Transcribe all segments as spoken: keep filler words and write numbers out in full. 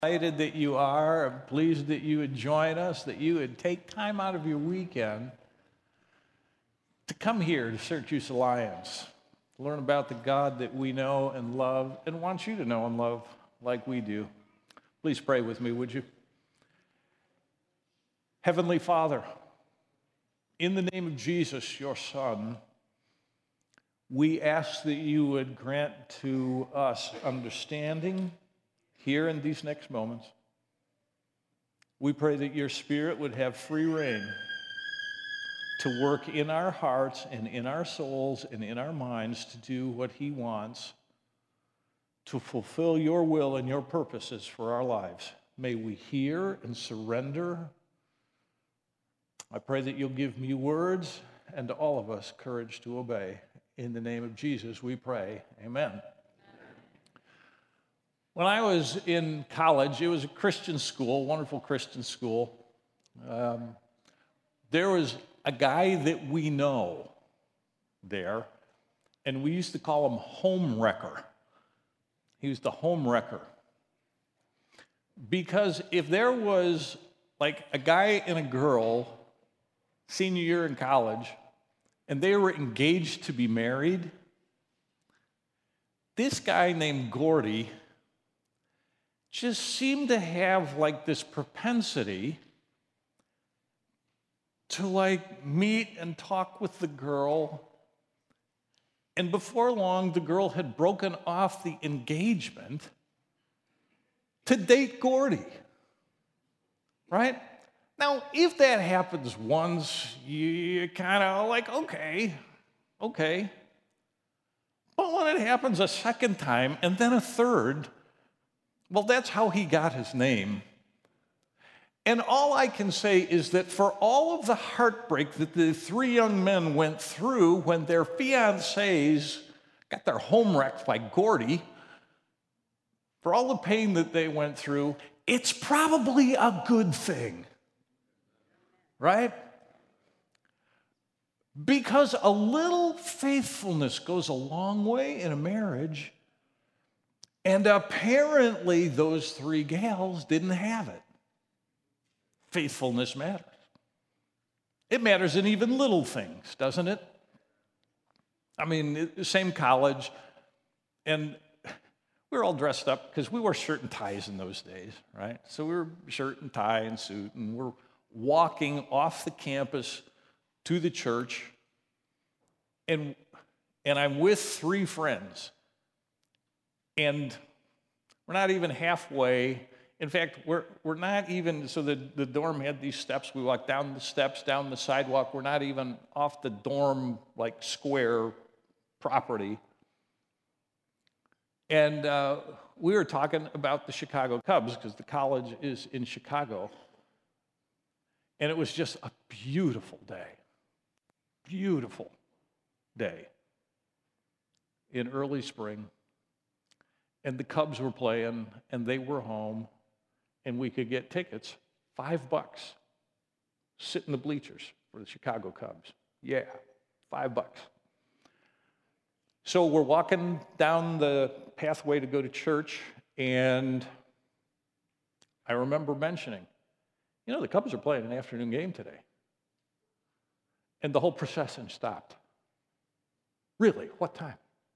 Excited that you are. I'm pleased that you would join us, that you would take time out of your weekend to come here to Syracuse Alliance, to learn about the God that we know and love and want you to know and love like we do. Please pray with me, would you? Heavenly Father, in the name of Jesus, your Son, we ask that you would grant to us understanding here in these next moments. We pray that your Spirit would have free reign to work in our hearts and in our souls and in our minds to do what he wants, to fulfill your will and your purposes for our lives. May we hear and surrender. I pray that you'll give me words and to all of us courage to obey. In the name of Jesus, we pray. Amen. When I was in college, it was a Christian school, wonderful Christian school. Um, there was a guy that we know there, and we used to call him Home Wrecker. He was the home wrecker. Because if there was like a guy and a girl, senior year in college, and they were engaged to be married, this guy named Gordy just seemed to have like this propensity to like meet and talk with the girl. And before long, the girl had broken off the engagement to date Gordy, right? Now, if that happens once, you kind of like, okay, okay. But when it happens a second time and then a third, well, that's how he got his name. And all I can say is that for all of the heartbreak that the three young men went through when their fiancés got their home wrecked by Gordy, for all the pain that they went through, it's probably a good thing, right? Because a little faithfulness goes a long way in a marriage. And apparently those three gals didn't have it. Faithfulness matters. It matters in even little things, doesn't it? I mean, same college, and we were all dressed up because we wore shirt and ties in those days, right? So we were shirt and tie and suit, and we're walking off the campus to the church, and, and I'm with three friends. And we're not even halfway. In fact, we're we're not even, so the, the dorm had these steps. We walked down the steps, down the sidewalk. We're not even off the dorm, like, square property. And uh, we were talking about the Chicago Cubs, because the college is in Chicago. And it was just a beautiful day. Beautiful day in early spring. And the Cubs were playing, and they were home, and we could get tickets, five bucks, sit in the bleachers for the Chicago Cubs. Yeah, five bucks. So we're walking down the pathway to go to church, and I remember mentioning, you know, the Cubs are playing an afternoon game today. And the whole procession stopped. Really? What time?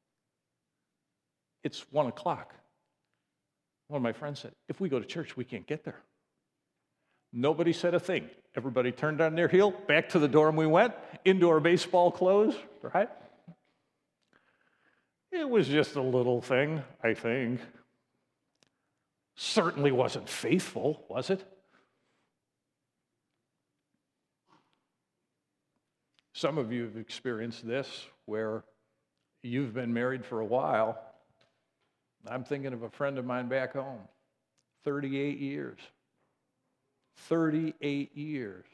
It's one o'clock. One of my friends said, if we go to church, we can't get there. Nobody said a thing. Everybody turned on their heel, back to the dorm we went, into our baseball clothes, right? It was just a little thing, I think. Certainly wasn't faithful, was it? Some of you have experienced this, where you've been married for a while. I'm thinking of a friend of mine back home, thirty-eight years. thirty-eight years.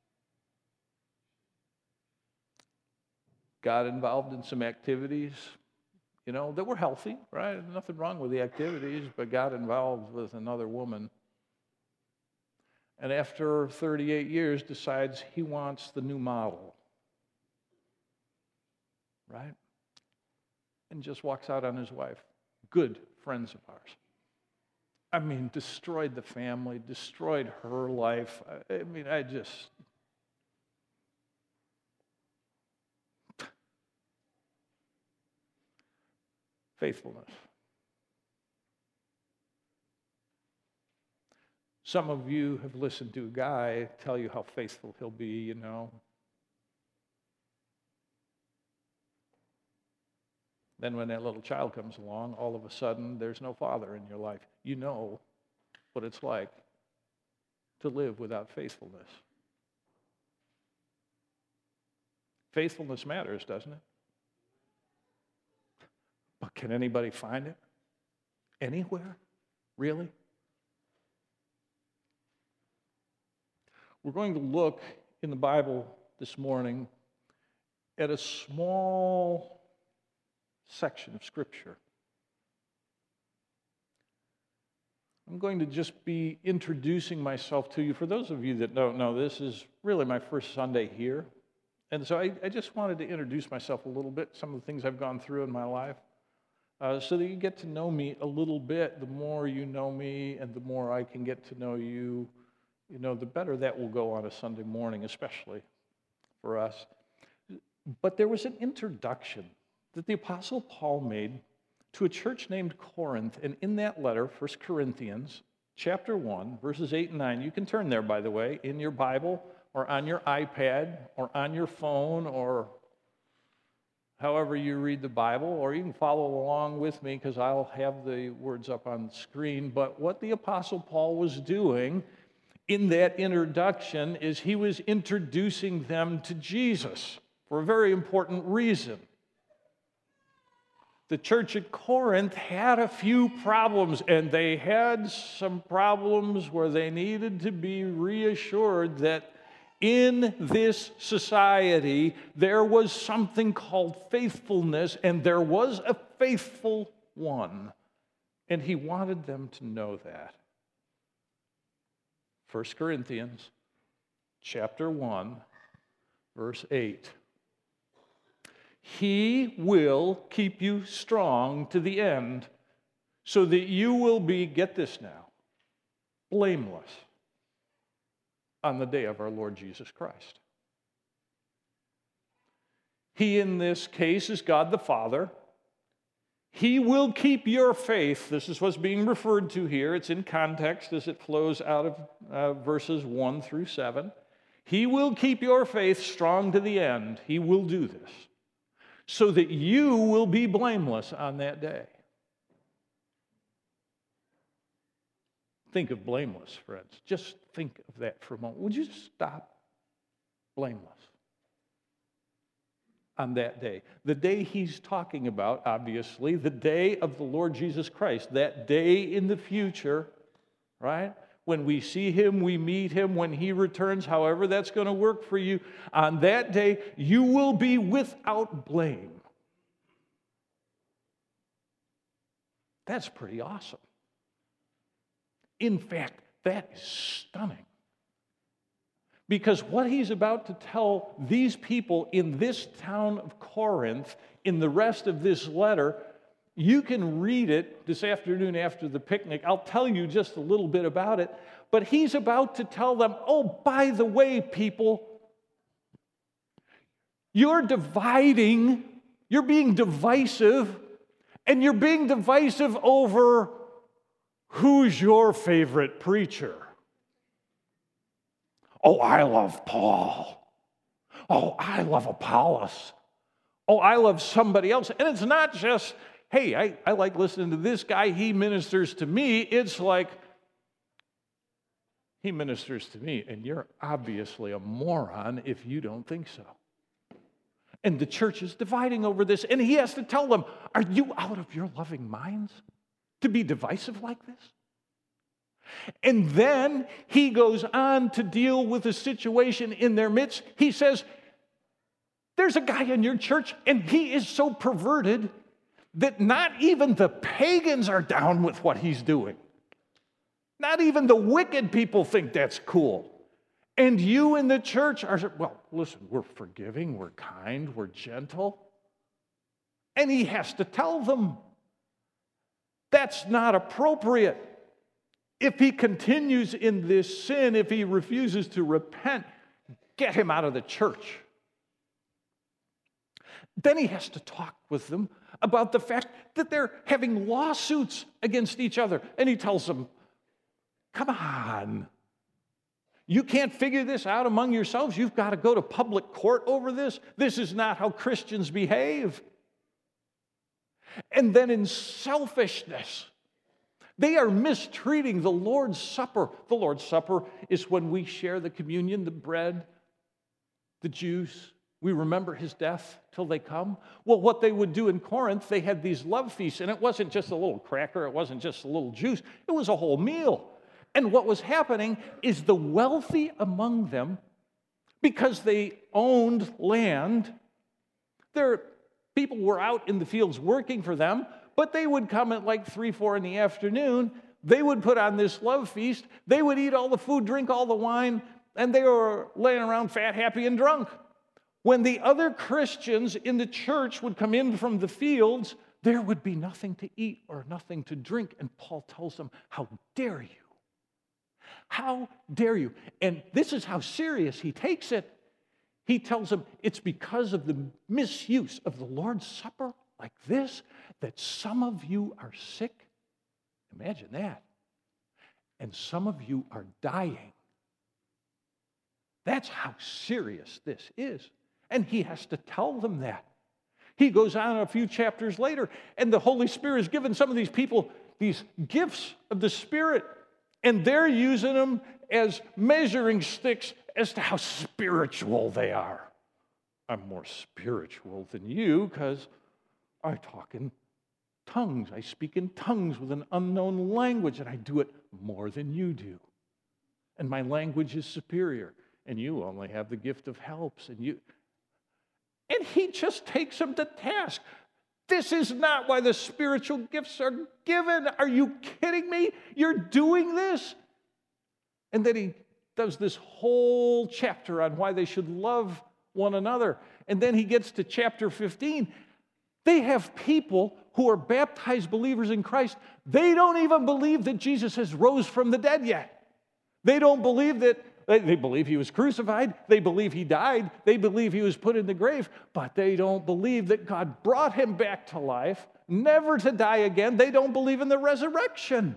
Got involved in some activities, you know, that were healthy, right? Nothing wrong with the activities, but got involved with another woman. And after thirty-eight years, decides he wants the new model, right? And just walks out on his wife. Good friends of ours. I mean, destroyed the family, destroyed her life. I, I mean, I just... Faithfulness. Some of you have listened to a guy tell you how faithful he'll be, you know. Then when that little child comes along, all of a sudden, there's no father in your life. You know what it's like to live without faithfulness. Faithfulness matters, doesn't it? But can anybody find it? Anywhere? Really? We're going to look in the Bible this morning at a small section of Scripture. I'm going to just be introducing myself to you. For those of you that don't know, this is really my first Sunday here. And so I, I just wanted to introduce myself a little bit, some of the things I've gone through in my life, uh, so that you get to know me a little bit. The more you know me and the more I can get to know you, you know, the better that will go on a Sunday morning, especially for us. But there was an introduction that the Apostle Paul made to a church named Corinth. And in that letter, First Corinthians chapter one, verses eight and nine, you can turn there, by the way, in your Bible or on your iPad or on your phone or however you read the Bible, or you can follow along with me because I'll have the words up on the screen. But what the Apostle Paul was doing in that introduction is he was introducing them to Jesus for a very important reason. The church at Corinth had a few problems, and they had some problems where they needed to be reassured that in this society there was something called faithfulness, and there was a faithful one, and he wanted them to know that. First Corinthians chapter one, verse eight. He will keep you strong to the end so that you will be, get this now, blameless on the day of our Lord Jesus Christ. He, in this case, is God the Father. He will keep your faith. This is what's being referred to here. It's in context as it flows out of uh, verses one through seven. He will keep your faith strong to the end. He will do this, so that you will be blameless on that day. Think of blameless, friends. Just think of that for a moment. Would you just stop? Blameless. On that day. The day he's talking about, obviously, the day of the Lord Jesus Christ. That day in the future, right? When we see him, we meet him. When he returns, however that's going to work for you, on that day, you will be without blame. That's pretty awesome. In fact, that is stunning. Because what he's about to tell these people in this town of Corinth, in the rest of this letter, you can read it this afternoon after the picnic. I'll tell you just a little bit about it. But he's about to tell them, oh, by the way, people, you're dividing, you're being divisive, and you're being divisive over who's your favorite preacher. Oh, I love Paul. Oh, I love Apollos. Oh, I love somebody else. And it's not just, hey, I, I like listening to this guy. He ministers to me. It's like, he ministers to me, and you're obviously a moron if you don't think so. And the church is dividing over this, and he has to tell them, are you out of your loving minds to be divisive like this? And then he goes on to deal with a situation in their midst. He says, there's a guy in your church, and he is so perverted that not even the pagans are down with what he's doing. Not even the wicked people think that's cool. And you in the church are, well, listen, we're forgiving, we're kind, we're gentle. And he has to tell them that's not appropriate. If he continues in this sin, if he refuses to repent, get him out of the church. Then he has to talk with them about the fact that they're having lawsuits against each other. And he tells them, come on. You can't figure this out among yourselves. You've got to go to public court over this. This is not how Christians behave. And then in selfishness, they are mistreating the Lord's Supper. The Lord's Supper is when we share the communion, the bread, the juice. We remember his death till they come. Well, what they would do in Corinth, they had these love feasts, and it wasn't just a little cracker, it wasn't just a little juice, it was a whole meal. And what was happening is the wealthy among them, because they owned land, their people were out in the fields working for them, but they would come at like three, four in the afternoon. They would put on this love feast. They would eat all the food, drink all the wine, and they were laying around fat, happy, and drunk. When the other Christians in the church would come in from the fields, there would be nothing to eat or nothing to drink. And Paul tells them, how dare you? How dare you? And this is how serious he takes it. He tells them it's because of the misuse of the Lord's Supper like this that some of you are sick. Imagine that. And some of you are dying. That's how serious this is. And he has to tell them that. He goes on a few chapters later, and the Holy Spirit has given some of these people these gifts of the Spirit, and they're using them as measuring sticks as to how spiritual they are. I'm more spiritual than you because I talk in tongues. I speak in tongues with an unknown language, and I do it more than you do. And my language is superior, and you only have the gift of helps, and you... And he just takes them to task. This is not why the spiritual gifts are given. Are you kidding me? You're doing this? And then he does this whole chapter on why they should love one another. And then he gets to chapter fifteen. They have people who are baptized believers in Christ. They don't even believe that Jesus has rose from the dead yet. They don't believe that. They believe he was crucified. They believe he died. They believe he was put in the grave. But they don't believe that God brought him back to life, never to die again. They don't believe in the resurrection.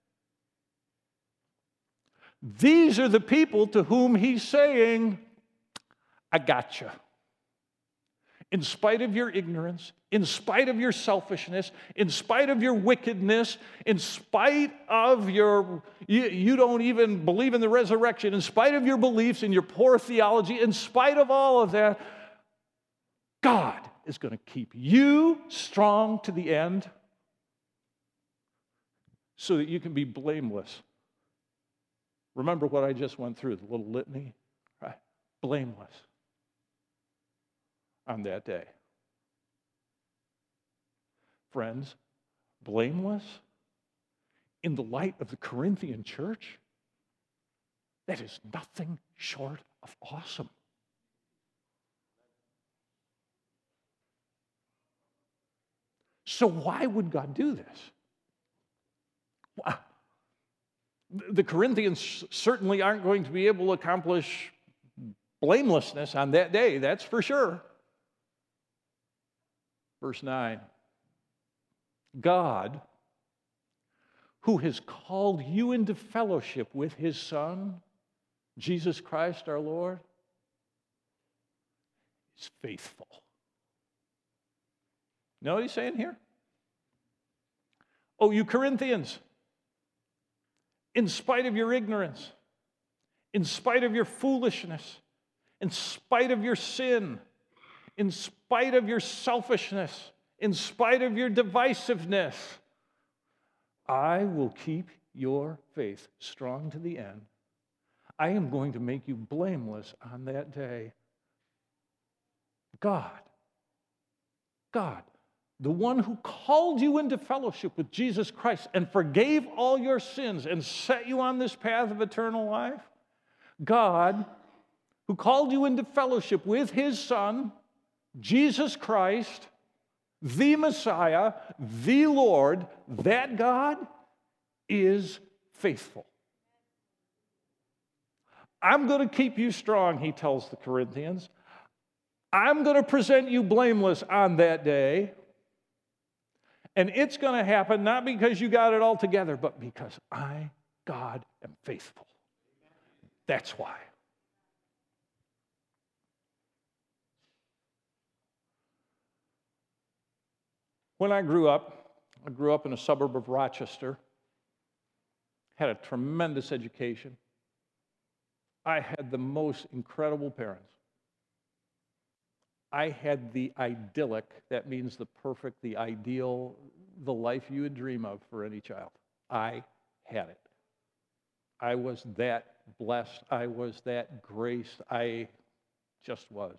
These are the people to whom he's saying, I gotcha. In spite of your ignorance, in spite of your selfishness, in spite of your wickedness, in spite of your, you, you don't even believe in the resurrection, in spite of your beliefs and your poor theology, in spite of all of that, God is going to keep you strong to the end so that you can be blameless. Remember what I just went through, the little litany, right? Blameless on that day. Friends, blameless in the light of the Corinthian church, that is nothing short of awesome. So why would God do this? Well, the Corinthians certainly aren't going to be able to accomplish blamelessness on that day, that's for sure. Verse nine, God, who has called you into fellowship with his Son, Jesus Christ our Lord, is faithful. You know what he's saying here? Oh, you Corinthians, in spite of your ignorance, in spite of your foolishness, in spite of your sin, in spite of your selfishness, in spite of your divisiveness, I will keep your faith strong to the end. I am going to make you blameless on that day. God, God, the one who called you into fellowship with Jesus Christ and forgave all your sins and set you on this path of eternal life, God, who called you into fellowship with his Son, Jesus Christ, the Messiah, the Lord, that God is faithful. I'm going to keep you strong, he tells the Corinthians. I'm going to present you blameless on that day. And it's going to happen not because you got it all together, but because I, God, am faithful. That's why. When I grew up, I grew up in a suburb of Rochester, had a tremendous education. I had the most incredible parents. I had the idyllic, that means the perfect, the ideal, the life you would dream of for any child. I had it. I was that blessed. I was that graced. I just was.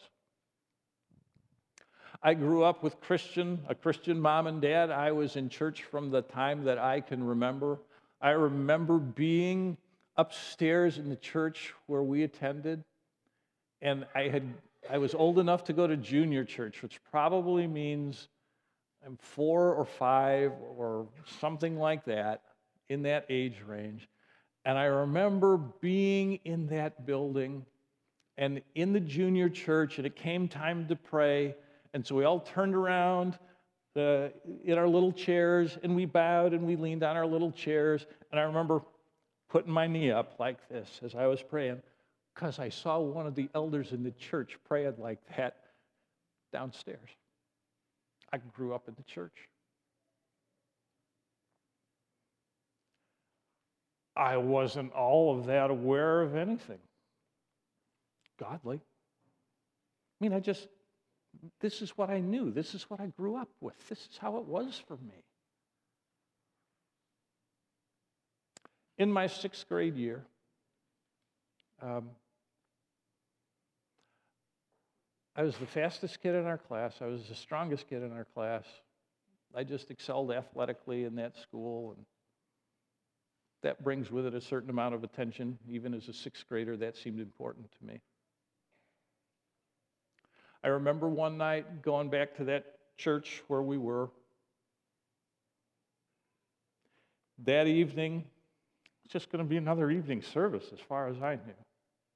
I grew up with Christian, a Christian mom and dad. I was in church from the time that I can remember. I remember being upstairs in the church where we attended, and I had I was old enough to go to junior church, which probably means I'm four or five or something like that, in that age range. And I remember being in that building and in the junior church, and it came time to pray. And so we all turned around uh, in our little chairs, and we bowed and we leaned on our little chairs. And I remember putting my knee up like this as I was praying, because I saw one of the elders in the church praying like that downstairs. I grew up in the church. I wasn't all of that aware of anything godly. I mean, I just, this is what I knew. This is what I grew up with. This is how it was for me. In my sixth grade year, um, I was the fastest kid in our class. I was the strongest kid in our class. I just excelled athletically in that school, and that brings with it a certain amount of attention. Even as a sixth grader, that seemed important to me. I remember one night going back to that church where we were. That evening, it was just going to be another evening service as far as I knew.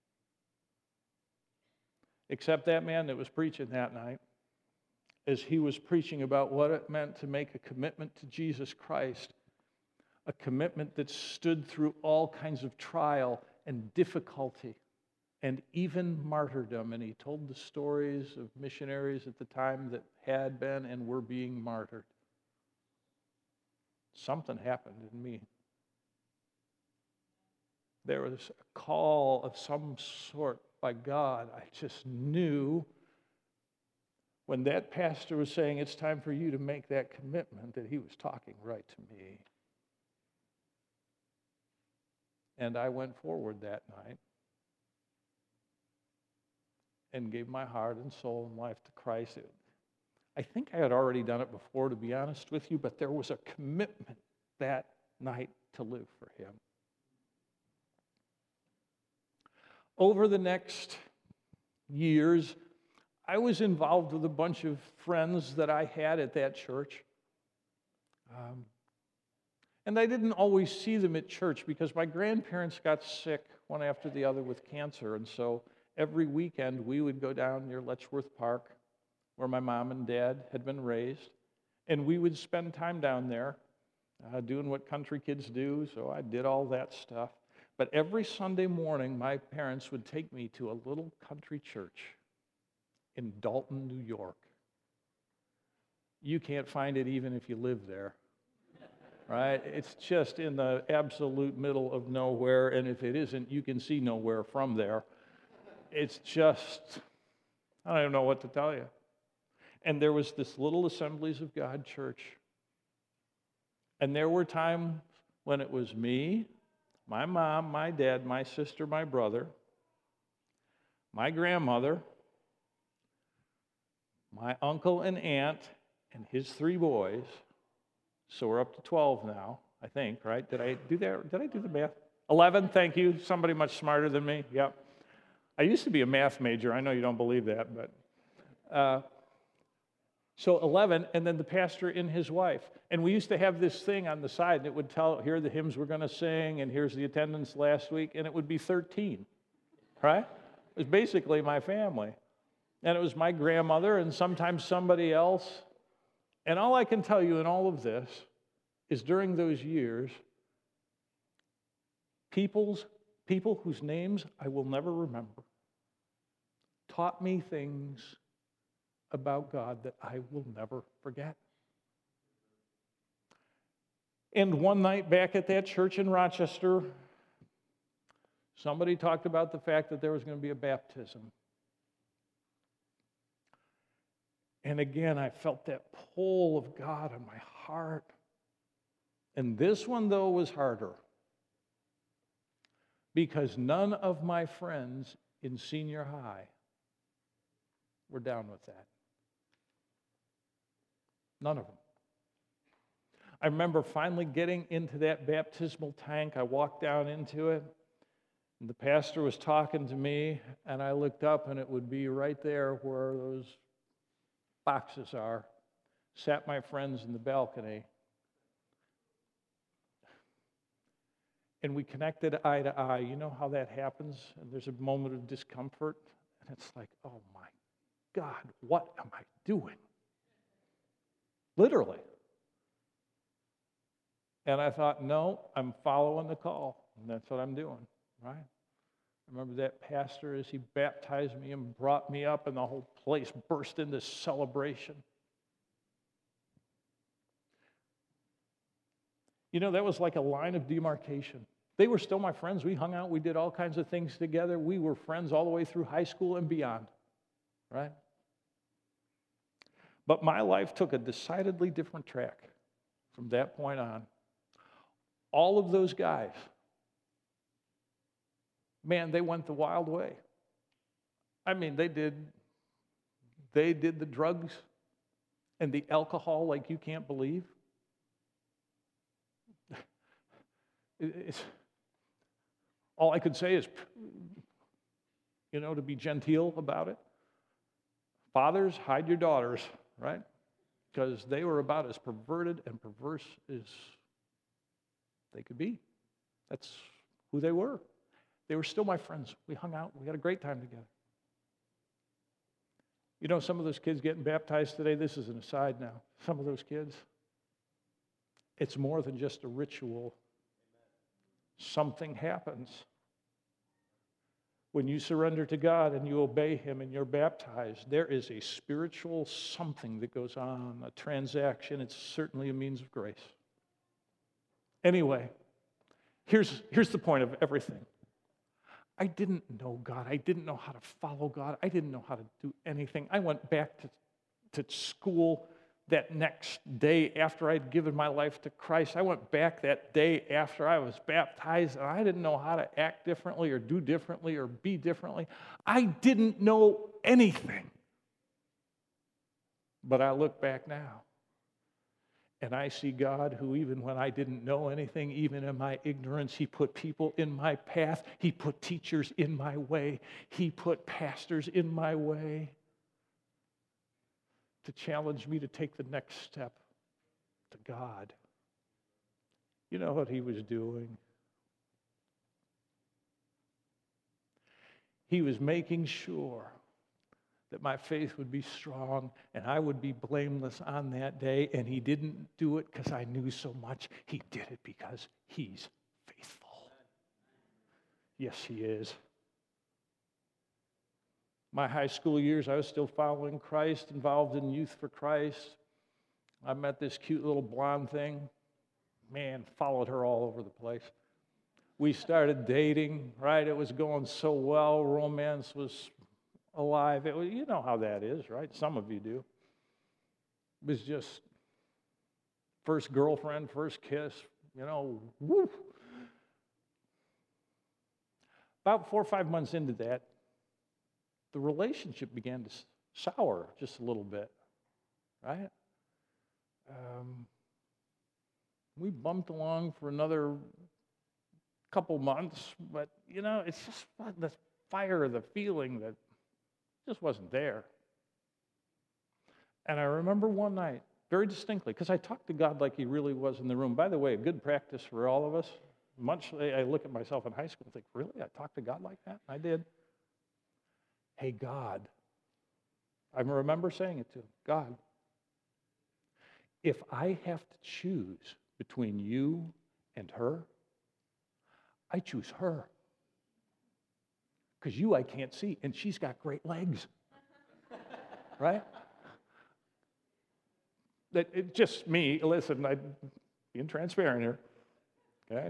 Except that man that was preaching that night, as he was preaching about what it meant to make a commitment to Jesus Christ, a commitment that stood through all kinds of trial and difficulty and even martyrdom. And he told the stories of missionaries at the time that had been and were being martyred. Something happened in me. There was a call of some sort by God. I just knew when that pastor was saying it's time for you to make that commitment that he was talking right to me. And I went forward that night and gave my heart and soul and life to Christ. It, I think I had already done it before, to be honest with you, but there was a commitment that night to live for him. Over the next years, I was involved with a bunch of friends that I had at that church. Um, and I didn't always see them at church because my grandparents got sick one after the other with cancer. And so every weekend we would go down near Letchworth Park, where my mom and dad had been raised, and we would spend time down there uh, doing what country kids do. So I did all that stuff. But every Sunday morning, my parents would take me to a little country church in Dalton, New York. You can't find it even if you live there, right? It's just in the absolute middle of nowhere, and if it isn't, you can see nowhere from there. It's just, I don't even know what to tell you. And there was this little Assemblies of God church, and there were times when it was me, my mom, my dad, my sister, my brother, my grandmother, my uncle and aunt, and his three boys. So we're up to twelve now, I think, right? Did I do that? Did I do the math? eleven, thank you. Somebody much smarter than me. Yep. I used to be a math major. I know you don't believe that, but uh, So eleven, and then the pastor and his wife. And we used to have this thing on the side, and it would tell, here are the hymns we're going to sing, and here's the attendance last week, and it would be thirteen, right? It was basically my family. And it was my grandmother and sometimes somebody else. And all I can tell you in all of this is during those years, people's, people whose names I will never remember taught me things about God that I will never forget. And one night back at that church in Rochester, somebody talked about the fact that there was going to be a baptism. And again, I felt that pull of God in my heart. And this one, though, was harder, because none of my friends in senior high were down with that. None of them. I remember finally getting into that baptismal tank. I walked down into it, and the pastor was talking to me, and I looked up, and it would be right there where those boxes are. Sat my friends in the balcony, and we connected eye to eye. You know how that happens? And there's a moment of discomfort, and it's like, oh my God, what am I doing? Literally. And I thought, no, I'm following the call, and that's what I'm doing, right? I remember that pastor, as he baptized me and brought me up, and the whole place burst into celebration. You know, that was like a line of demarcation. They were still my friends. We hung out. We did all kinds of things together. We were friends all the way through high school and beyond, right? But my life took a decidedly different track from that point on. All of those guys, man, they went the wild way. I mean, they did, they did the drugs and the alcohol like you can't believe. It's, all I could say is, you know, to be genteel about it. Fathers, hide your daughters, right? Because they were about as perverted and perverse as they could be. That's who they were. They were still my friends. We hung out. We had a great time together. You know, some of those kids getting baptized today, this is an aside now. Some of those kids, it's more than just a ritual. Something happens. When you surrender to God and you obey Him and you're baptized, there is a spiritual something that goes on, a transaction. It's certainly a means of grace. Anyway, here's, here's the point of everything. I didn't know God. I didn't know how to follow God. I didn't know how to do anything. I went back to, to school that next day after I'd given my life to Christ. I went back that day after I was baptized, and I didn't know how to act differently or do differently or be differently. I didn't know anything. But I look back now, and I see God who, even when I didn't know anything, even in my ignorance, He put people in my path. He put teachers in my way. He put pastors in my way to challenge me to take the next step to God. You know what He was doing? He was making sure that my faith would be strong and I would be blameless on that day. And He didn't do it because I knew so much. He did it because He's faithful. Yes, He is. My high school years, I was still following Christ, involved in Youth for Christ. I met this cute little blonde thing. Man, followed her all over the place. We started dating, right? It was going so well. Romance was alive. It was, you know how that is, right? Some of you do. It was just first girlfriend, first kiss, you know, woo. About four or five months into that, the relationship began to sour just a little bit, right? Um, we bumped along for another couple months, but, you know, it's just the fire, the feeling that just wasn't there. And I remember one night, very distinctly, because I talked to God like he really was in the room. By the way, a good practice for all of us. Much I look at myself in high school and think, really? I talked to God like that? I did. Hey, God. I remember saying it to him. God, if I have to choose between you and her, I choose her. Because you I can't see, and she's got great legs. Right? That it's just me. Listen, I'm being transparent here. Okay?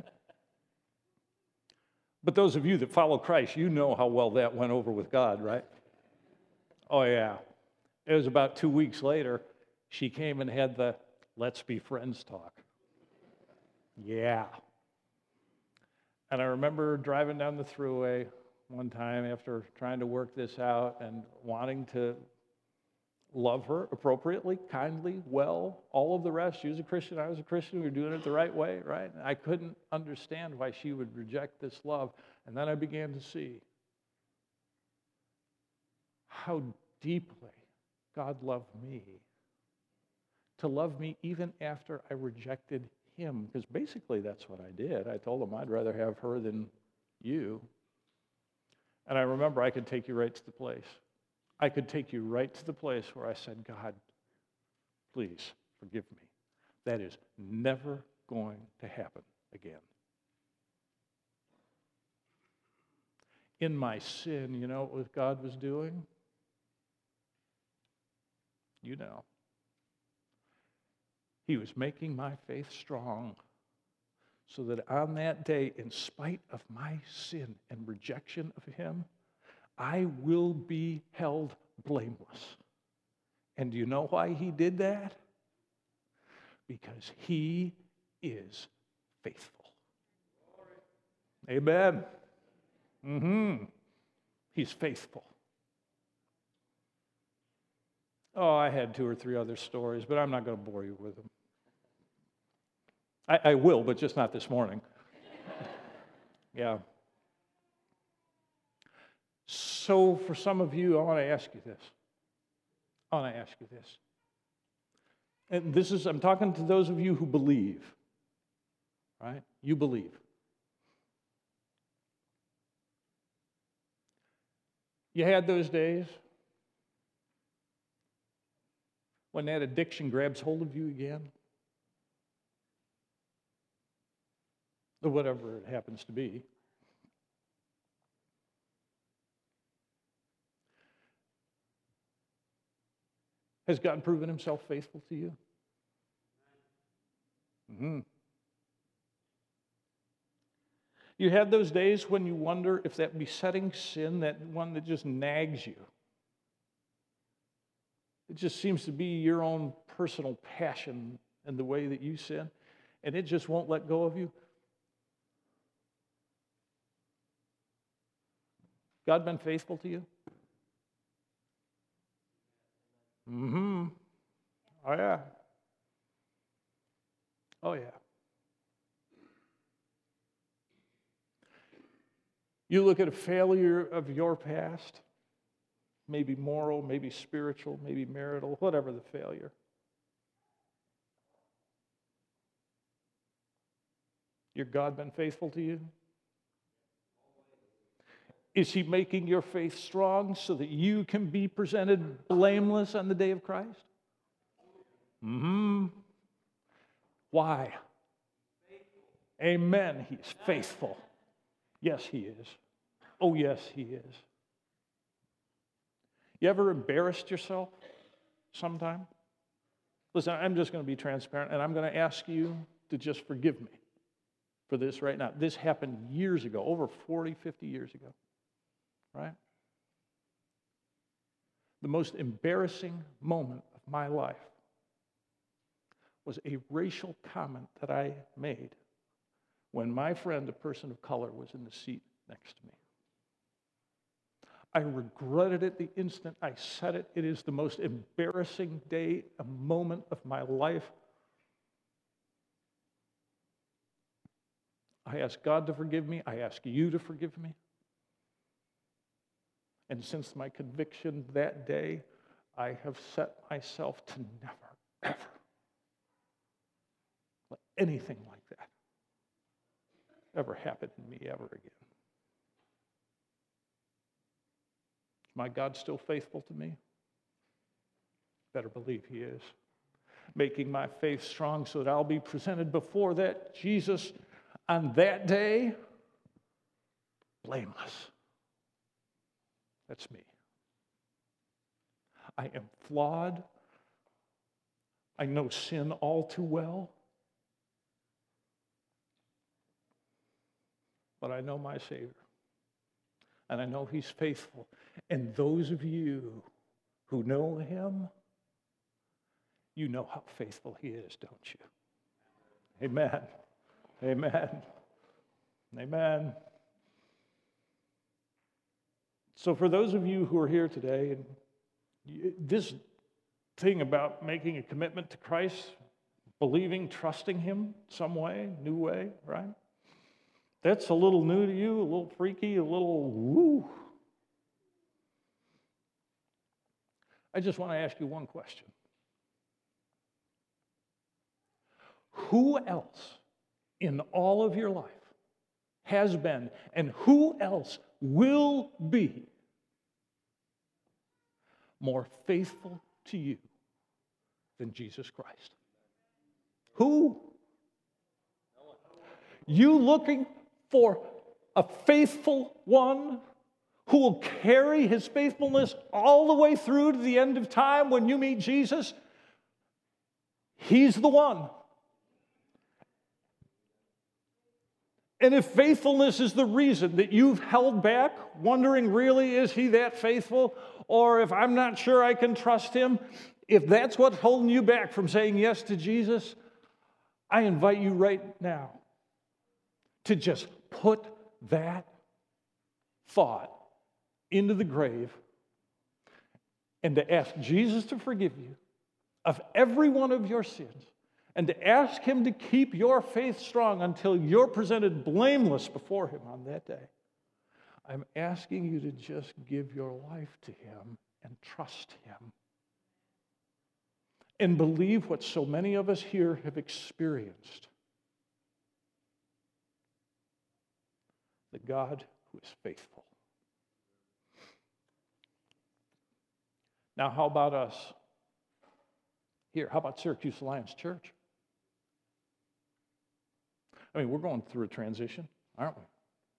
But those of you that follow Christ, you know how well that went over with God, right? Oh, yeah. It was about two weeks later, she came and had the let's be friends talk. Yeah. And I remember driving down the thruway one time after trying to work this out and wanting to love her appropriately, kindly, well, all of the rest. She was a Christian, I was a Christian. We were doing it the right way, right? I couldn't understand why she would reject this love. And then I began to see how deeply God loved me, to love me even after I rejected him, because basically that's what I did. I told him I'd rather have her than you. And I remember I could take you right to the place. I could take you right to the place where I said, God, please forgive me. That is never going to happen again. In my sin, you know what God was doing? You know. He was making my faith strong so that on that day, in spite of my sin and rejection of him, I will be held blameless. And do you know why he did that? Because he is faithful. Amen. Mm-hmm. He's faithful. Oh, I had two or three other stories, but I'm not going to bore you with them. I, I will, but just not this morning. Yeah. So for some of you, I want to ask you this. I want to ask you this. And this is, I'm talking to those of you who believe, right? You believe. You had those days when that addiction grabs hold of you again? Or whatever it happens to be. Has God proven himself faithful to you? Mm-hmm. You had those days when you wonder if that besetting sin, that one that just nags you, it just seems to be your own personal passion and the way that you sin, and it just won't let go of you. God been faithful to you? Mm-hmm. Oh, yeah. Oh, yeah. You look at a failure of your past, maybe moral, maybe spiritual, maybe marital, whatever the failure. Your God been faithful to you? Is he making your faith strong so that you can be presented blameless on the day of Christ? Mm-hmm. Why? Amen. He's faithful. Yes, he is. Oh, yes, he is. You ever embarrassed yourself sometime? Listen, I'm just going to be transparent, and I'm going to ask you to just forgive me for this right now. This happened years ago, over forty, fifty years ago, right? The most embarrassing moment of my life was a racial comment that I made when my friend, a person of color, was in the seat next to me. I regretted it the instant I said it. It is the most embarrassing day, a moment of my life. I ask God to forgive me. I ask you to forgive me. And since my conviction that day, I have set myself to never, ever let anything like that ever happen to me ever again. Is my God still faithful to me? Better believe he is. Making my faith strong so that I'll be presented before that Jesus on that day, blameless. That's me. I am flawed. I know sin all too well. But I know my Savior. And I know he's faithful. And those of you who know him, you know how faithful he is, don't you? Amen. Amen. Amen. So for those of you who are here today, and this thing about making a commitment to Christ, believing, trusting him some way, new way, right? That's a little new to you, a little freaky, a little woo. I just want to ask you one question. Who else in all of your life has been, and who else will be more faithful to you than Jesus Christ? Who? You looking for a faithful one who will carry his faithfulness all the way through to the end of time when you meet Jesus? He's the one. And if faithfulness is the reason that you've held back, wondering, really, is he that faithful? Or if I'm not sure I can trust him, if that's what's holding you back from saying yes to Jesus, I invite you right now to just put that thought into the grave and to ask Jesus to forgive you of every one of your sins, and to ask him to keep your faith strong until you're presented blameless before him on that day. I'm asking you to just give your life to him and trust him. And believe what so many of us here have experienced. The God who is faithful. Now, how about us? Here, how about Syracuse Alliance Church? I mean, we're going through a transition, aren't we?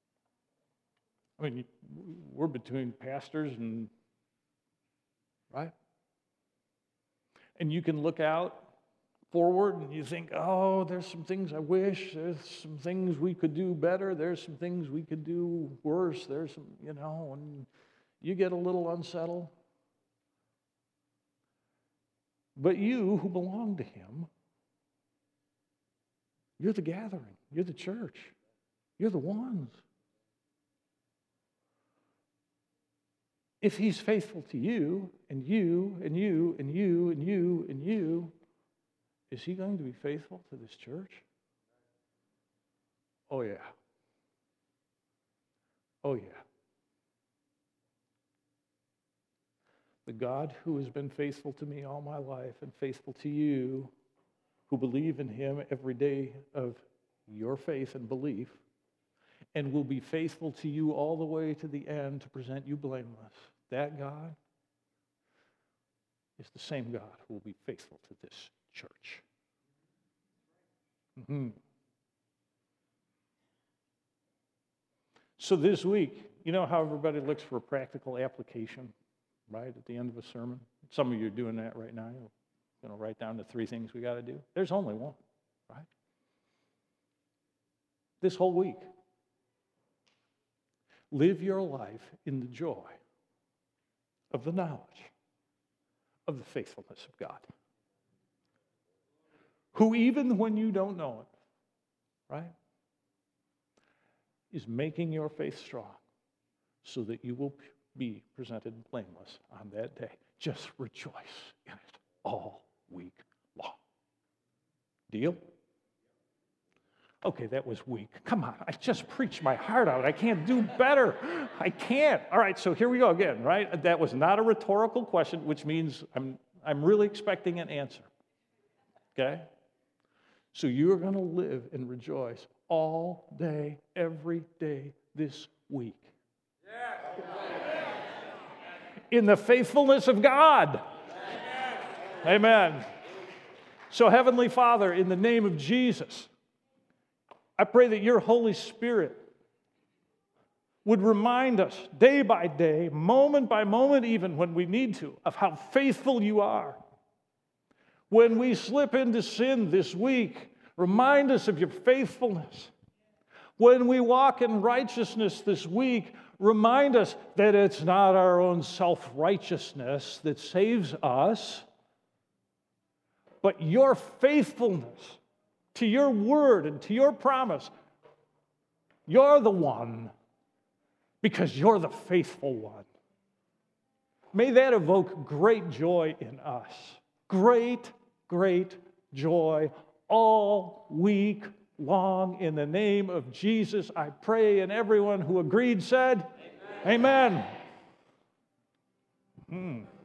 I mean, we're between pastors and, right? And you can look out forward and you think, oh, there's some things I wish, there's some things we could do better, there's some things we could do worse, there's some, you know, and you get a little unsettled. But you who belong to him, you're the gathering. You're the church. You're the ones. If he's faithful to you, and you, and you, and you, and you, and you, is he going to be faithful to this church? Oh, yeah. Oh, yeah. The God who has been faithful to me all my life and faithful to you, who believe in him every day of your faith and belief, and will be faithful to you all the way to the end to present you blameless. That God is the same God who will be faithful to this church. Mm-hmm. So this week, you know how everybody looks for a practical application, right, at the end of a sermon? Some of you are doing that right now. You're going to write down the three things we got to do. There's only one, right? This whole week, live your life in the joy of the knowledge of the faithfulness of God, who even when you don't know it, right, is making your faith strong so that you will be presented blameless on that day. Just rejoice in it all week long. Deal? Okay, that was weak. Come on, I just preached my heart out. I can't do better. I can't. All right, so here we go again, right? That was not a rhetorical question, which means I'm, I'm really expecting an answer. Okay? So you are going to live and rejoice all day, every day this week. In the faithfulness of God. Amen. So, Heavenly Father, in the name of Jesus, I pray that your Holy Spirit would remind us day by day, moment by moment even when we need to, of how faithful you are. When we slip into sin this week, remind us of your faithfulness. When we walk in righteousness this week, remind us that it's not our own self-righteousness that saves us, but your faithfulness to your word and to your promise. You're the one, because you're the faithful one. May that evoke great joy in us. Great, great joy all week long. In the name of Jesus, I pray, and everyone who agreed said, Amen. Amen. Hmm.